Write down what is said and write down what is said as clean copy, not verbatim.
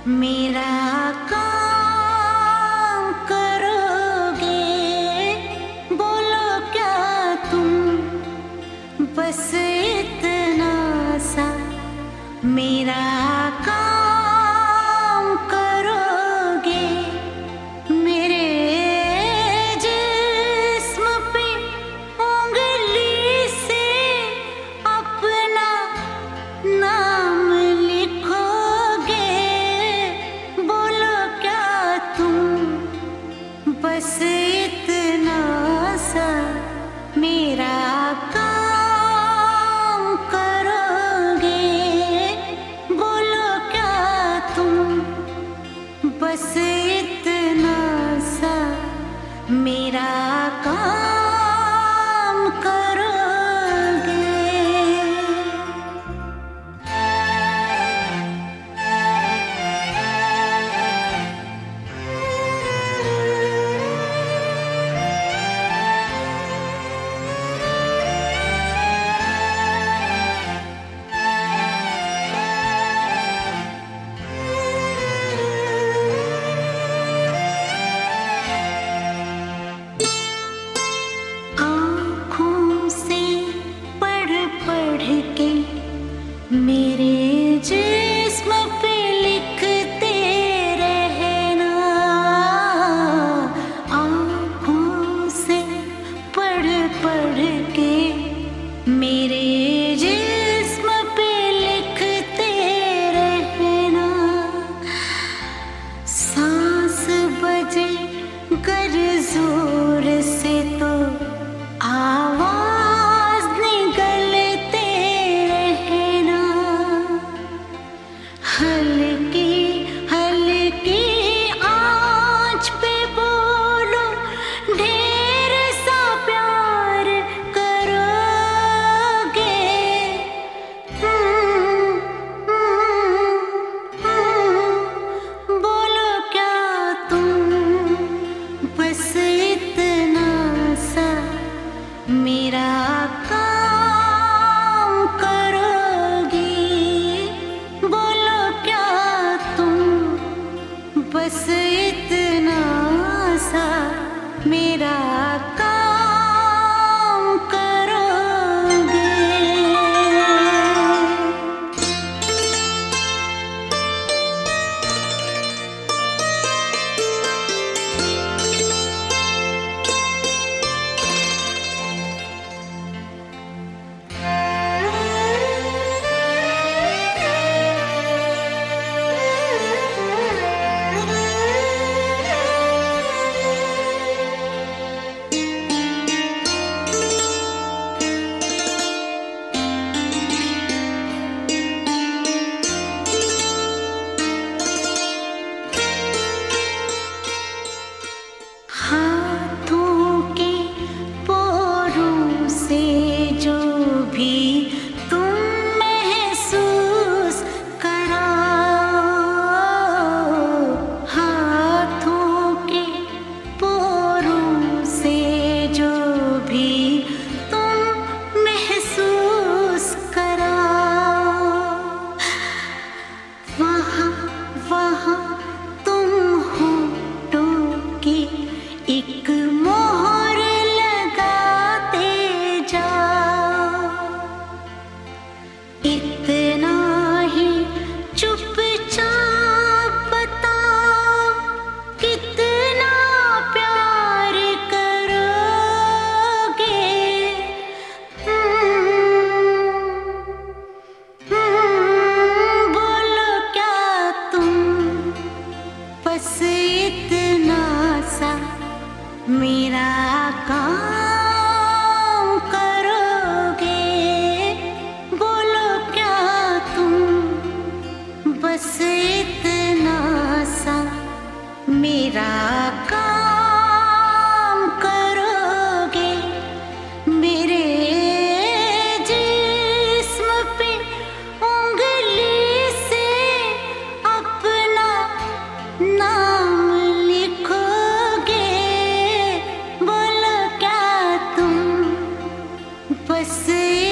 मेरा काम करोगे, बोलो क्या तुम, बस इतना सा मेरा काम करोगे। मेरे जिस्म पे उंगली से अपना नाम लिखोगे, बोलो क्या तुम, बस इतना सा मेरा काम करोगे। बोलो क्या तुम, बस इतना सा मेरा काम करोगे। आँखों से पढ़ पढ़ के मेरे जिस्म पे लिखते रहना। आँखों से पढ़ पढ़ के मेरे जिस्म पे लिखते रहना। सांस बजे गर जोर से तो आवाज निगलते रहना। हल्की हल्की आँच पे बोलो, ढेर सा प्यार करोगे। बोलो क्या तुम, बस इतना सा मेरा काम करोगी। बोलो क्या तुम, बस इतना सा मेरा काम करोगे। हाथों के पोरों से जो भी तुम महसूस कराओ। हाथों के पोरों से जो भी तुम महसूस कराओ। वहाँ वहाँ तुम होठों की एक मोहर लगाते जाओ। इतना ही चुपचाप बताओ, कितना प्यार करोगे। बोलो क्या तुम, बस इतना सा मेरा काम करोगे। बोलो क्या तुम, बस इतना सा मेरा काम करोगे। मेरे जिस्म पे उंगली से अपना नाम लिखोगे। बोलो क्या तुम, बस